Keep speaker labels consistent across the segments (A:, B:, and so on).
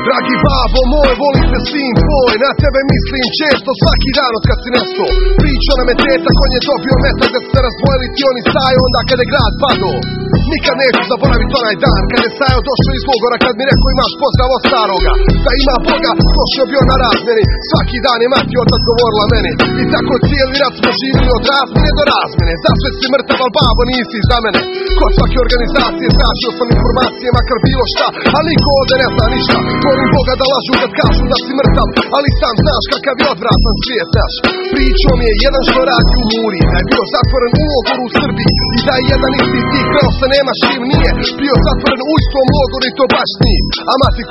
A: Dragi babo moj, volim te sin tvoj, na tebe mislim često svaki dan od kad si nesto. Pričao nam je teta, kon je dobio metak da se razdvojili ti oni Sajo onda kad je grad pado. Nikad neću zaboraviti onaj dan kad je Sajo došao iz logora, kad mi rekao imaš pozdrav od staroga, da ima Boga, došao bio na razmjeni. Svaki dan je mati otac govorila meni i tako cijeli rat smo živjeli od razmjene do razmjene. Za sve si mrtav, al babo nisi za mene. Kod svake organizacije tražio sam informacije, makar bilo šta, ali niko ovdje ne zna ništa. Molim Boga da lažu kad kažu da si mrtav, ali sam znaš kakav je odvratan svijet naš. Pričao mi je jedan što radi u Muri, da je bio zatvoren u logoru u Srbiji i da je jedan isti ti kreo se nema čim nije bio zatvoren u istom logoru i to baš nije. A mati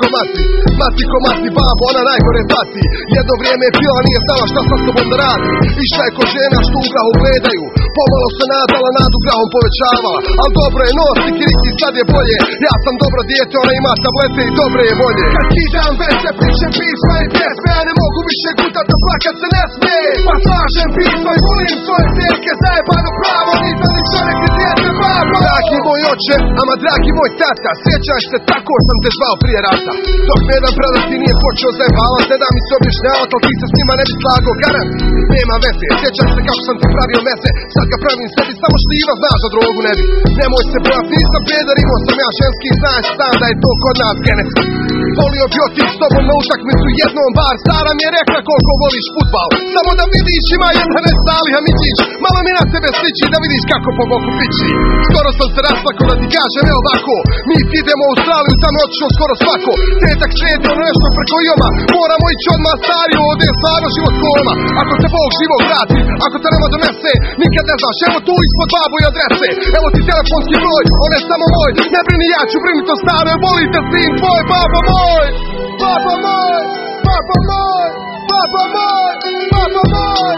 A: ko mati, babo, ona najgore pati. Jedno vrijeme je bila, nije znala šta sa sobom da radi. Išla je ko žena što u grahu gledaju, pomalo se nadala, nadu grahom povećavala. Al dobro je, nosi kiriki, sad je bolje. Ja sam dobro dijete, ona ima tablete i dobre je volje. Kad kidam veze, pišem pisma i pjesme, ja ne mogu više gutat, da plakat se ne smije. Pa slažem pisma i volim svoje terke, zajebano pravo, nisam ni čovjek ni dijete, babo. Dragi moj oče, ama dragi moj tata, sjećaš se, tako sam te zvao prije rata. Dok me jedan brada ti nije počeo zajebavat, ne da mi se objašnjavat, al ti se s njima ne bi slago, garant. Nema veze, sjećaš se kako sam ti pravio meze, sad ga pravim sebi, samo štiva znaš da drogu ne bi. Nemoj se bojat, nisam peder, imao sam ja ženski, znaš sam da je to kod nas genetski. Volio bi otić s tobom na utakmicu jednom bar, Sara mi je rekla koliko voliš fudbal. Samo da vidiš, ima jedna Salih Hamidžić, malo mi na tebe sliči, da vidiš kako po boku pići. Skoro sam se rasplakao da ti kažem, evo ovako, mi ti idemo u Australiju, tamo je otišao skoro svako. Tetak sredi ono nešto preko Joma, moramo ići odmah stariju, ovdje je stvarno život koma. Ako te Bog živo vrati, ako te nema donese, nikad ne znaš, evo tu ispod babu i adrese. Evo ti telefonski broj, on je samo moj, ne brini, ja ću brinut o stare, volite sin tvoj, babo moj. Babo moj, babo moj, babo moj, babo moj,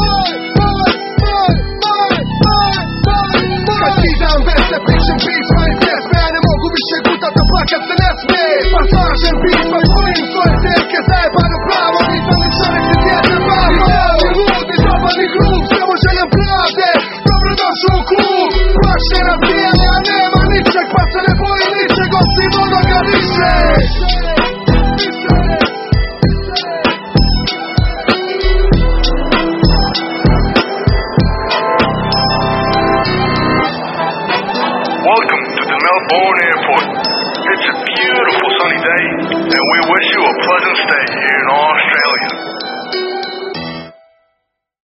A: kad kidam veze, pišem pisma i pjesme, ja ne mogu više gutat, da plakat se ne smije. Pa slažem pisma i volim svoje terke, zajebano pravo, nisam ni čovjek ni dijete, babo. I lud, i dobar, i grub, samo željam pravde, dobrodošao u klub. Plaše razbijene, a nema ničeg, pa se ne boji ničeg, osim onoga više.
B: Welcome to the Melbourne Airport. It's a beautiful sunny day